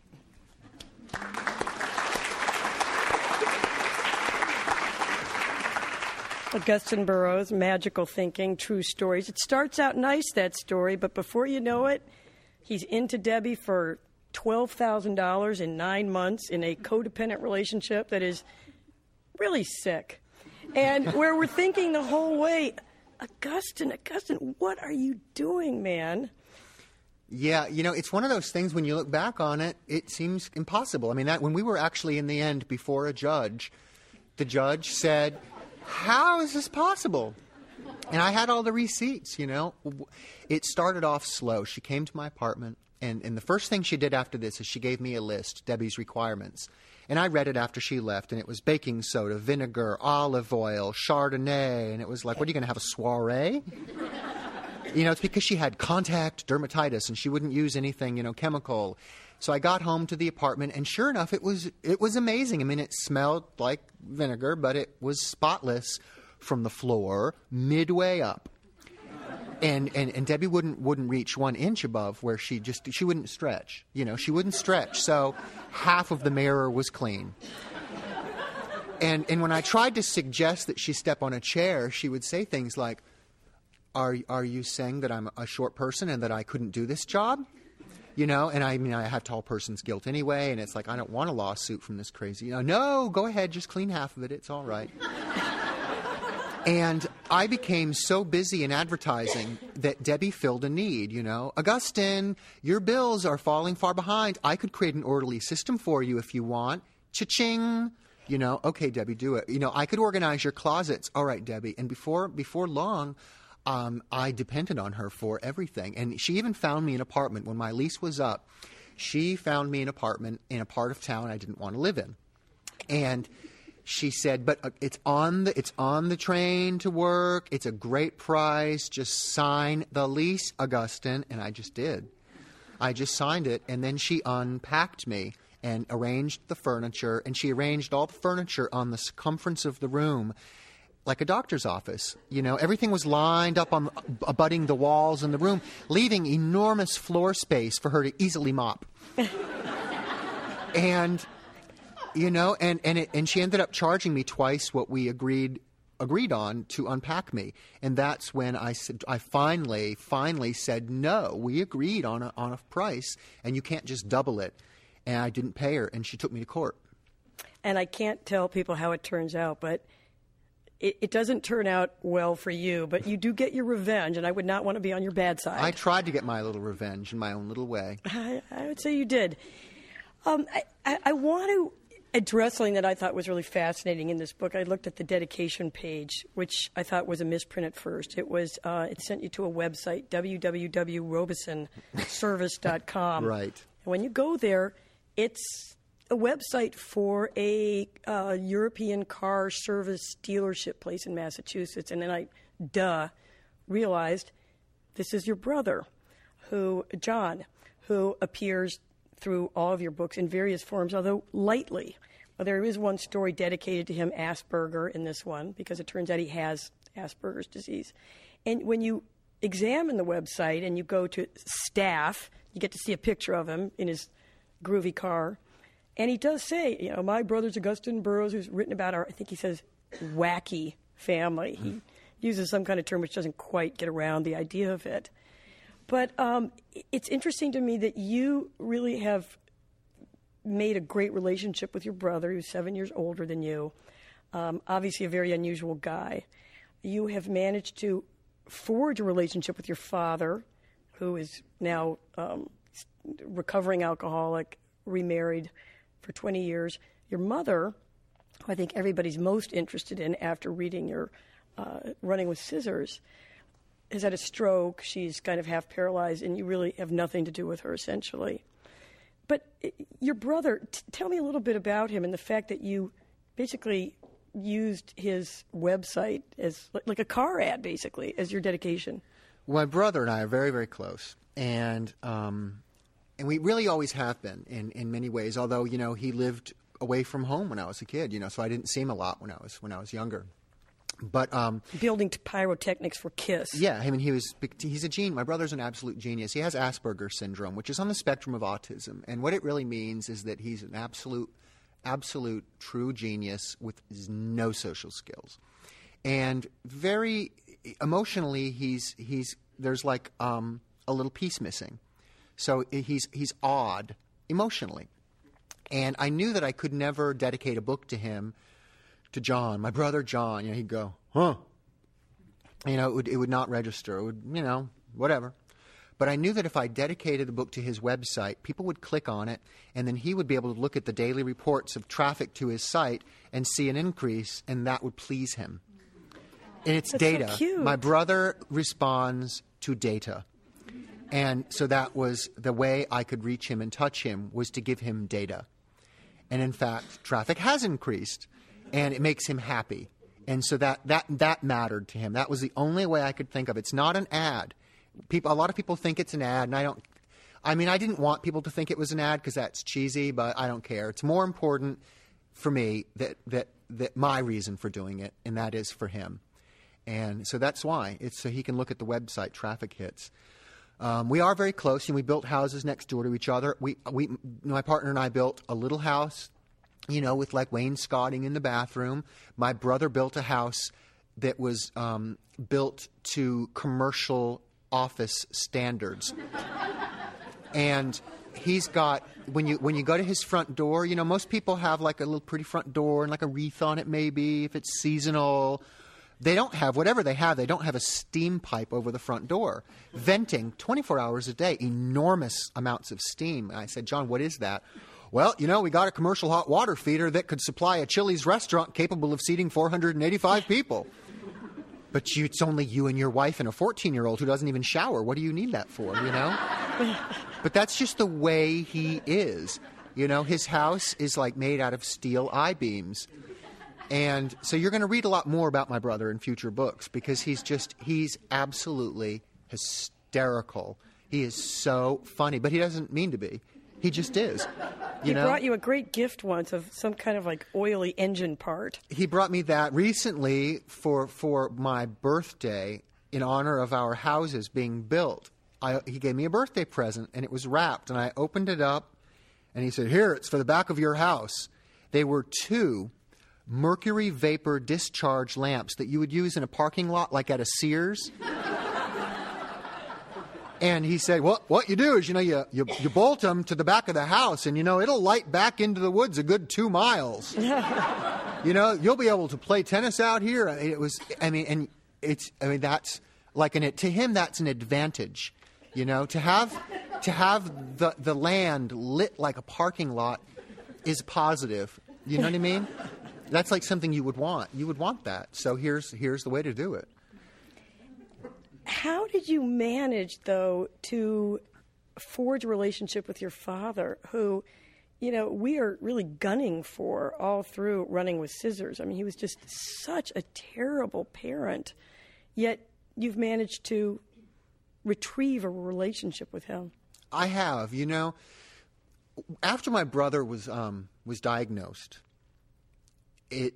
Augustin Burroughs, Magical Thinking, True Stories. It starts out nice, that story, but before you know it, he's into Debbie for $12,000 in 9 months in a codependent relationship that is really sick. And where we're thinking the whole way, Augustin, what are you doing, man? Yeah, it's one of those things when you look back on it, it seems impossible. I mean, that when we were actually in the end before a judge, the judge said, "How is this possible?" And I had all the receipts, It started off slow. She came to my apartment, and the first thing she did after this is she gave me a list, Debbie's requirements. And I read it after she left, and it was baking soda, vinegar, olive oil, Chardonnay, and it was like, what, are you going to have a soiree? It's because she had contact dermatitis, and she wouldn't use anything, chemical. So I got home to the apartment, and sure enough, it was amazing. I mean, it smelled like vinegar, but it was spotless from the floor midway up. And Debbie wouldn't reach 1 inch above where she wouldn't stretch. She wouldn't stretch. So half of the mirror was clean. And when I tried to suggest that she step on a chair, she would say things like, Are you saying that I'm a short person and that I couldn't do this job?" You know, and I mean, I have tall person's guilt anyway, and it's like, I don't want a lawsuit from this crazy. No, go ahead, just clean half of it. It's all right. And I became so busy in advertising that Debbie filled a need, you know. Augustine, your bills are falling far behind. I could create an orderly system for you if you want. Cha-ching. You know, okay, Debbie, do it. You know, I could organize your closets. All right, Debbie. And before long, I depended on her for everything. And she even found me an apartment when my lease was up. She found me an apartment in a part of town I didn't want to live in. And she said, but it's on the train to work. It's a great price. Just sign the lease, Augustine. And I just did. I just signed it. And then she unpacked me and arranged the furniture. And she arranged all the furniture on the circumference of the room, like a doctor's office. You know, everything was lined up on abutting the walls in the room, leaving enormous floor space for her to easily mop. And, you know, and she ended up charging me twice what we agreed on to unpack me. And that's when I finally said, no, we agreed on a price, and you can't just double it. And I didn't pay her, and she took me to court. And I can't tell people how it turns out, but it doesn't turn out well for you, but you do get your revenge, and I would not want to be on your bad side. I tried to get my little revenge in my own little way. I would say you did. I want to address something that I thought was really fascinating in this book. I looked at the dedication page, which I thought was a misprint at first. It sent you to a website, www.robisonservice.com. Right. And when you go there, it's a website for a European car service dealership place in Massachusetts. And then I, realized this is your brother, John, who appears through all of your books in various forms, although lightly. Well, there is one story dedicated to him, Asperger, in this one, because it turns out he has Asperger's disease. And when you examine the website and you go to staff, you get to see a picture of him in his groovy car. And he does say, you know, my brother's Augustine Burroughs, who's written about I think he says, wacky family. He uses some kind of term which doesn't quite get around the idea of it. But it's interesting to me that you really have made a great relationship with your brother, who's 7 years older than you. Obviously a very unusual guy. You have managed to forge a relationship with your father, who is now recovering alcoholic, remarried for 20 years. Your mother, who I think everybody's most interested in after reading your Running with Scissors, has had a stroke. She's kind of half paralyzed, and you really have nothing to do with her, essentially. But your brother, tell me a little bit about him and the fact that you basically used his website as like a car ad, basically, as your dedication. Well, my brother and I are very, very close, and we really always have been in many ways. Although, you know, he lived away from home when I was a kid, you know, so I didn't see him a lot when I was younger. But building pyrotechnics for KISS. Yeah, I mean, he's a genius. My brother's an absolute genius. He has Asperger's syndrome, which is on the spectrum of autism, and what it really means is that he's an absolute true genius with no social skills, and very emotionally, there's like a little piece missing. So he's odd emotionally, and I knew that I could never dedicate a book to him. To John, my brother John, you know, he'd go, huh? You know, it would not register. It would, you know, whatever. But I knew that if I dedicated the book to his website, people would click on it, and then he would be able to look at the daily reports of traffic to his site and see an increase, and that would please him. And it's That's data. So cute. My brother responds to data. And so that was the way I could reach him and touch him, was to give him data. And in fact, traffic has increased. And it makes him happy. And so that mattered to him. That was the only way I could think of. It's not an ad. A lot of people think it's an ad, and I didn't want people to think it was an ad because that's cheesy, but I don't care. It's more important for me that my reason for doing it, and that is for him. And so that's why. It's so he can look at the website Traffic Hits. We are very close, and we built houses next door to each other. My partner and I built a little house, you know, with like wainscoting in the bathroom. My brother built a house that was built to commercial office standards. And he's got, when you go to his front door, you know, most people have like a little pretty front door and like a wreath on it maybe if it's seasonal. They don't have, whatever they don't have a steam pipe over the front door, venting 24 hours a day, enormous amounts of steam. And I said, John, what is that? Well, you know, we got a commercial hot water feeder that could supply a Chili's restaurant capable of seating 485 people. But it's only you and your wife and a 14-year-old who doesn't even shower. What do you need that for, you know? But that's just the way he is. You know, his house is like made out of steel I-beams. And so you're going to read a lot more about my brother in future books because he's absolutely hysterical. He is so funny, but he doesn't mean to be. He just is. He brought you a great gift once of some kind of like oily engine part. He brought me that recently for my birthday in honor of our houses being built. He gave me a birthday present, and it was wrapped, and I opened it up, and he said, here, it's for the back of your house. They were 2 mercury vapor discharge lamps that you would use in a parking lot, like at a Sears. And he said, what you do is, you know, you bolt them to the back of the house, and, you know, it'll light back into the woods a good 2 miles. You know, you'll be able to play tennis out here. That's like to him, that's an advantage. You know, to have the land lit like a parking lot is positive. You know what I mean? That's like something you would want. You would want that. So here's the way to do it. How did you manage, though, to forge a relationship with your father, who, you know, we are really gunning for all through Running with Scissors? I mean, he was just such a terrible parent, yet you've managed to retrieve a relationship with him. I have. You know, after my brother was diagnosed, it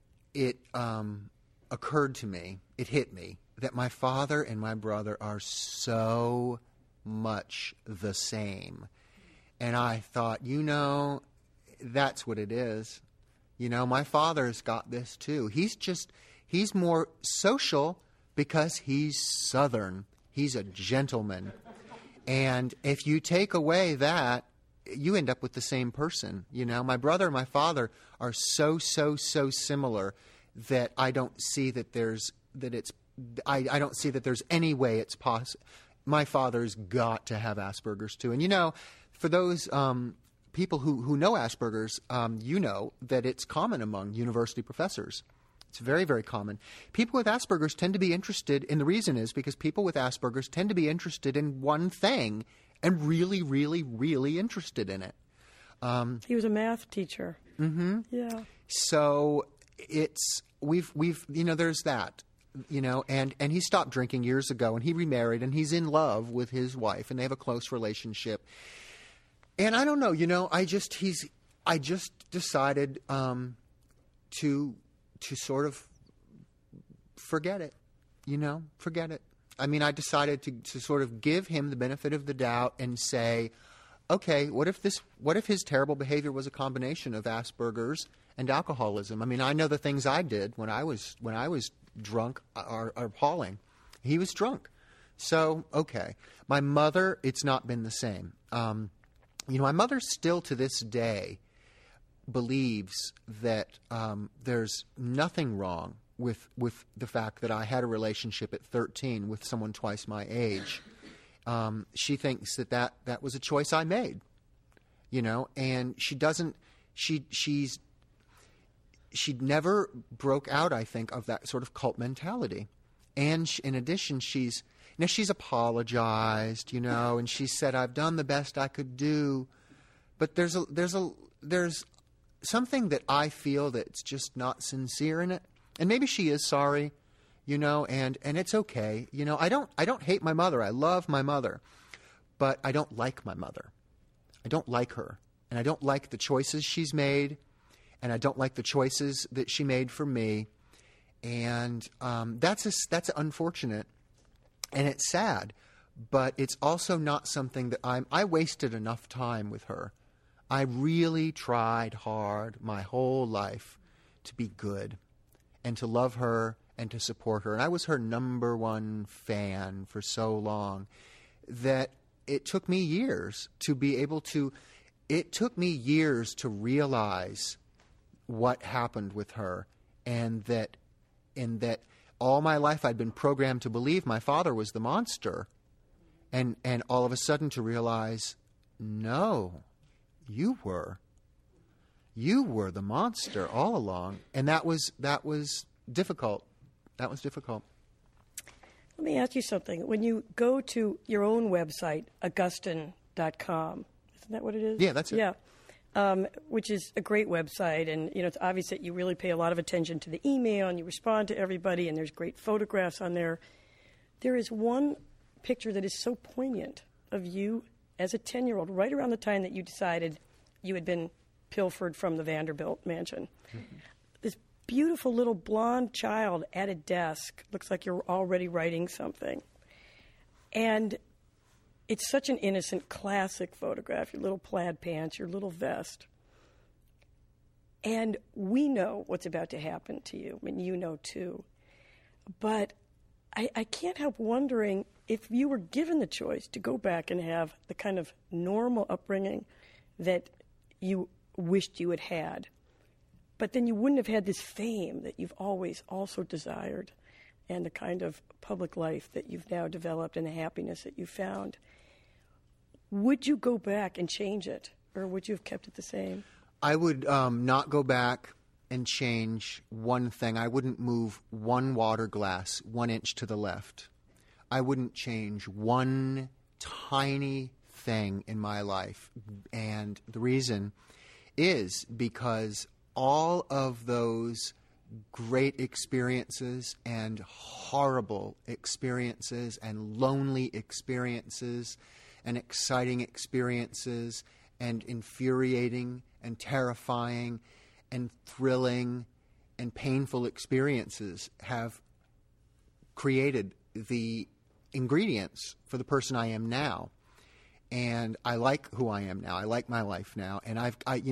occurred to me, it hit me, that my father and my brother are so much the same. And I thought, you know, that's what it is. You know, my father's got this too. He's more social because he's Southern. He's a gentleman. And if you take away that, you end up with the same person. You know, my brother and my father are so similar that I don't see that I don't see that there's any way it's possible. My father's got to have Asperger's too. And, you know, for those people who know Asperger's, you know that it's common among university professors. It's very, very common. People with Asperger's tend to be interested, and the reason is because people with Asperger's tend to be interested in one thing and really, really, really interested in it. He was a math teacher. Mm-hmm. Yeah. So we've you know, there's that. You know, and he stopped drinking years ago, and he remarried, and he's in love with his wife, and they have a close relationship. And I don't know, you know, I just decided to sort of forget it, you know, forget it. I mean, I decided to sort of give him the benefit of the doubt and say, okay, what if his terrible behavior was a combination of Asperger's and alcoholism? I mean, I know the things I did when I was drunk are appalling. He was drunk. So, okay. My mother, it's not been the same. You know, my mother still to this day believes that there's nothing wrong with the fact that I had a relationship at 13 with someone twice my age. She thinks that was a choice I made, you know, and she never broke out, I think, of that sort of cult mentality. And in addition, she's apologized, you know, and she said, I've done the best I could do. But there's something that I feel that's just not sincere in it. And maybe she is sorry, you know, and it's okay. You know, I don't hate my mother. I love my mother. But I don't like my mother. I don't like her. And I don't like the choices she's made. And I don't like the choices that she made for me. And that's unfortunate. And it's sad. But it's also not something that I wasted enough time with her. I really tried hard my whole life to be good and to love her and to support her. And I was her number one fan for so long that it took me years to be able to. It took me years to realize what happened with her, and that all my life I'd been programmed to believe my father was the monster, and all of a sudden to realize, no, you were the monster all along, and that was difficult. That was difficult. Let me ask you something. When you go to your own website, Augustine.com, isn't that what it is? Yeah, that's it. Yeah, which is a great website, and it's obvious that you really pay a lot of attention to the email, and you respond to everybody, and there's great photographs on there. There is one picture that is so poignant of you as a 10-year-old, right around the time that you decided you had been pilfered from the Vanderbilt mansion. Mm-hmm. This beautiful little blonde child at a desk. Looks like you're already writing something. And it's such an innocent, classic photograph, your little plaid pants, your little vest. And we know what's about to happen to you. I mean, you know too. But I can't help wondering if you were given the choice to go back and have the kind of normal upbringing that you wished you had had, but then you wouldn't have had this fame that you've always also desired, and the kind of public life that you've now developed and the happiness that you found. Would you go back and change it, or would you have kept it the same? I would not go back and change one thing. I wouldn't move one water glass 1 inch to the left. I wouldn't change one tiny thing in my life. And the reason is because all of those great experiences and horrible experiences and lonely experiences and exciting experiences and infuriating and terrifying and thrilling and painful experiences have created the ingredients for the person I am now. And I like who I am now. I like my life now. And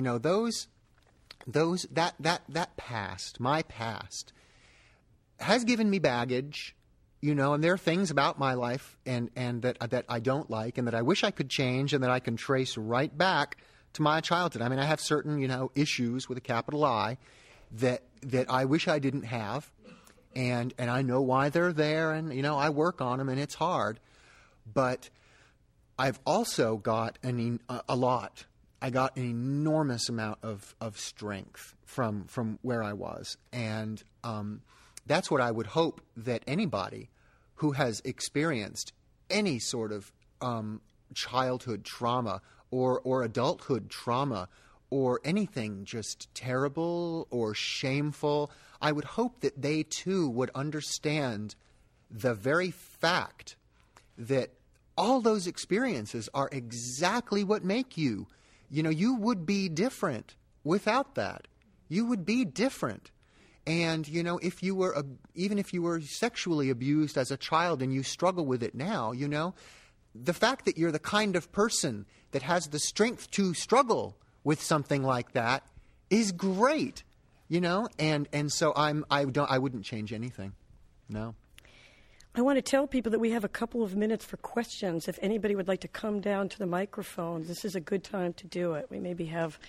that past, my past, has given me baggage, and there are things about my life and that I don't like and that I wish I could change and that I can trace right back to my childhood. I mean, I have certain, issues with a capital I that I wish I didn't have. And I know why they're there, and, I work on them, and it's hard. But I've also got a lot. I got an enormous amount of strength from where I was. And that's what I would hope that anybody who has experienced any sort of childhood trauma or adulthood trauma or anything just terrible or shameful, I would hope that they too would understand the very fact that all those experiences are exactly what make you. You would be different without that. You would be different. And, if you were, even if you were sexually abused as a child and you struggle with it now, the fact that you're the kind of person that has the strength to struggle with something like that is great, and so I wouldn't change anything. No. I want to tell people that we have a couple of minutes for questions. If anybody would like to come down to the microphone, this is a good time to do it. We maybe have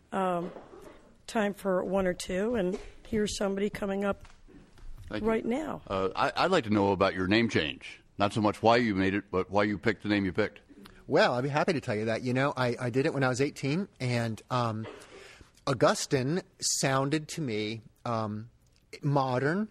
time for one or two, and here's somebody coming up right now. I'd like to know about your name change. Not so much why you made it, but why you picked the name you picked. Well, I'd be happy to tell you that. I did it when I was 18, and Augustine sounded to me modern.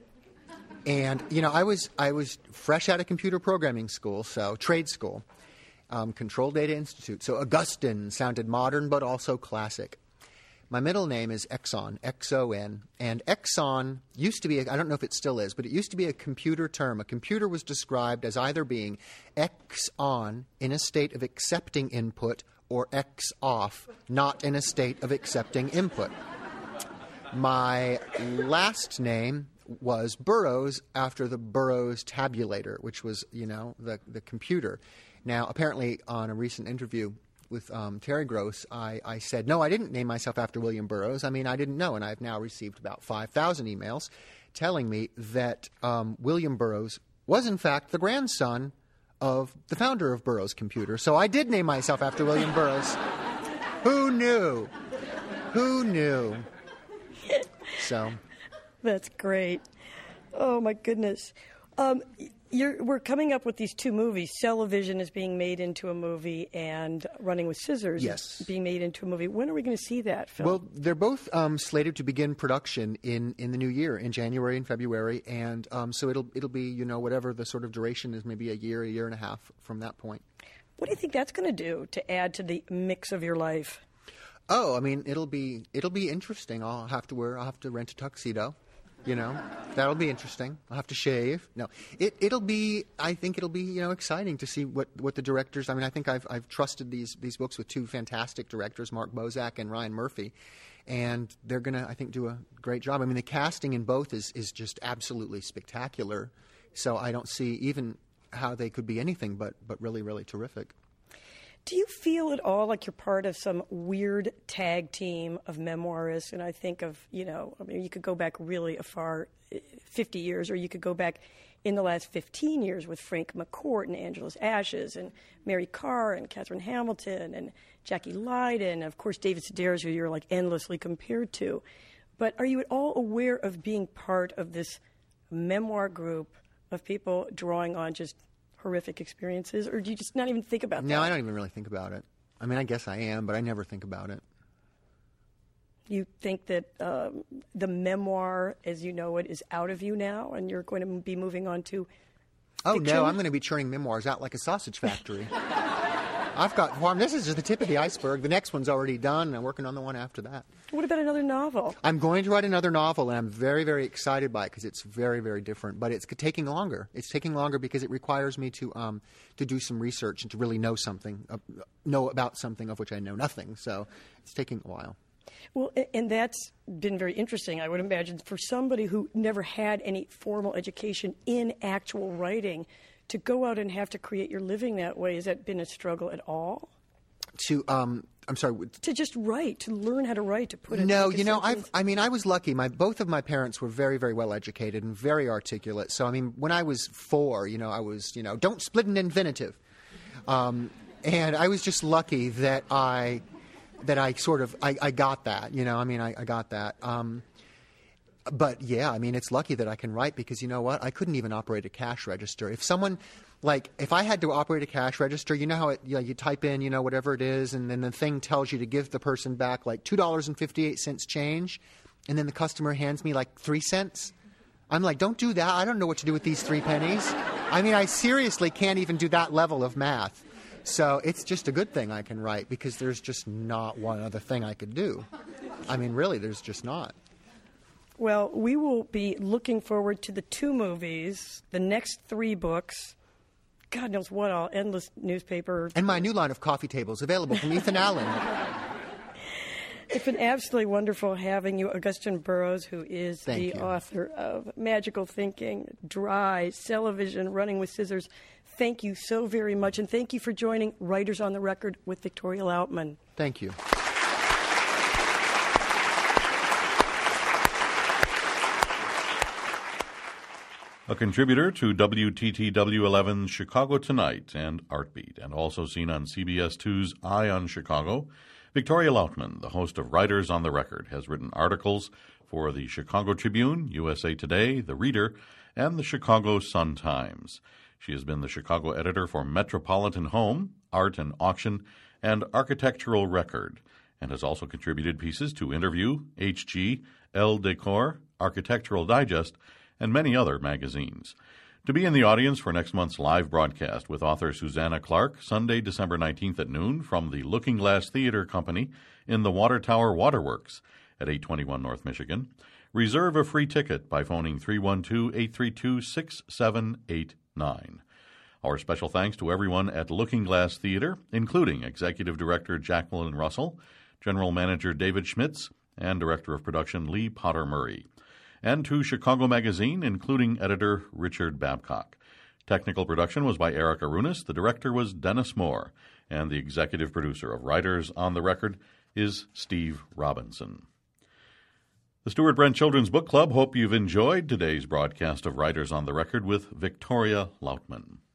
And, I was fresh out of computer programming school, so trade school, Control Data Institute. So Augustine sounded modern but also classic. My middle name is Exon, X-O-N, and Exon used to be, I don't know if it still is, but it used to be a computer term. A computer was described as either being X on, in a state of accepting input, or X off, not in a state of accepting input. My last name was Burroughs, after the Burroughs tabulator, which was, the computer. Now, apparently on a recent interview with Terry Gross, I said, no, I didn't name myself after William Burroughs. I mean, I didn't know, and I've now received about 5,000 emails telling me that William Burroughs was, in fact, the grandson of the founder of Burroughs Computer. So I did name myself after William Burroughs. Who knew? Who knew? So That's great. Oh, my goodness. We're coming up with these two movies. Television is being made into a movie, and Running with Scissors is being made into a movie. When are we going to see that film? Well, they're both slated to begin production in the new year, in January and February, and so it'll be, whatever the sort of duration is, maybe a year and a half from that point. What do you think that's going to do to add to the mix of your life? Oh, I mean, it'll be interesting. I'll have to rent a tuxedo. That'll be interesting. I'll have to shave. No, I think it'll be exciting to see what the directors. I mean, I think I've trusted these books with two fantastic directors, Mark Bozak and Ryan Murphy, and they're gonna, I think, do a great job. I mean, the casting in both is just absolutely spectacular. So I don't see even how they could be anything but really, really terrific. Do you feel at all like you're part of some weird tag team of memoirists? And I think of, you could go back really far, 50 years, or you could go back in the last 15 years with Frank McCourt and Angela's Ashes and Mary Karr and Catherine Hamilton and Jackie Lydon, and of course David Sedaris, who you're like endlessly compared to. But are you at all aware of being part of this memoir group of people drawing on just horrific experiences, or do you just not even think about that? No, I don't even really think about it. I mean, I guess I am, but I never think about it. You think that the memoir, as you know it, is out of you now, and you're going to be moving on to fiction? No, I'm going to be churning memoirs out like a sausage factory. This is just the tip of the iceberg. The next one's already done, and I'm working on the one after that. What about another novel? I'm going to write another novel, and I'm very, very excited by it because it's very, very different. But it's taking longer. It's taking longer because it requires me to do some research and to really know about something of which I know nothing. So it's taking a while. Well, and that's been very interesting, I would imagine, for somebody who never had any formal education in actual writing, to go out and have to create your living that way. Has that been a struggle at all? I'm sorry. To just write, to learn how to write, to put it. No, I was lucky. Both of my parents were very, very well educated and very articulate. So, I mean, when I was 4, I was, don't split an infinitive, and I was just lucky that I got that. I got that. But yeah, I mean, it's lucky that I can write because you know what? I couldn't even operate a cash register. If I had to operate a cash register, you know how you type in, whatever it is, and then the thing tells you to give the person back like $2.58 change, and then the customer hands me like 3 cents. I'm like, don't do that. I don't know what to do with these 3 pennies. I mean, I seriously can't even do that level of math. So it's just a good thing I can write because there's just not one other thing I could do. I mean, really, there's just not. Well, we will be looking forward to the 2 movies, the next 3 books, God knows what all, endless newspaper. And my new line of coffee tables available from Ethan Allen. It's been absolutely wonderful having you, Augustin Burroughs, who is the author of Magical Thinking, Dry, Television, Running with Scissors. Thank you so very much, and thank you for joining Writers on the Record with Victoria Lautman. Thank you. A contributor to WTTW 11's Chicago Tonight and Artbeat, and also seen on CBS 2's Eye on Chicago, Victoria Lautman, the host of Writers on the Record, has written articles for the Chicago Tribune, USA Today, The Reader, and the Chicago Sun-Times. She has been the Chicago editor for Metropolitan Home, Art and Auction, and Architectural Record, and has also contributed pieces to Interview, HG, Elle Decor, Architectural Digest, and many other magazines. To be in the audience for next month's live broadcast with author Susanna Clark, Sunday, December 19th at noon from the Looking Glass Theater Company in the Water Tower Waterworks at 821 North Michigan, reserve a free ticket by phoning 312-832-6789. Our special thanks to everyone at Looking Glass Theater, including Executive Director Jacqueline Russell, General Manager David Schmitz, and Director of Production Lee Potter Murray. And to Chicago Magazine, including editor Richard Babcock. Technical production was by Eric Arunas, the director was Dennis Moore, and the executive producer of Writers on the Record is Steve Robinson. The Stuart Brent Children's Book Club hope you've enjoyed today's broadcast of Writers on the Record with Victoria Lautman.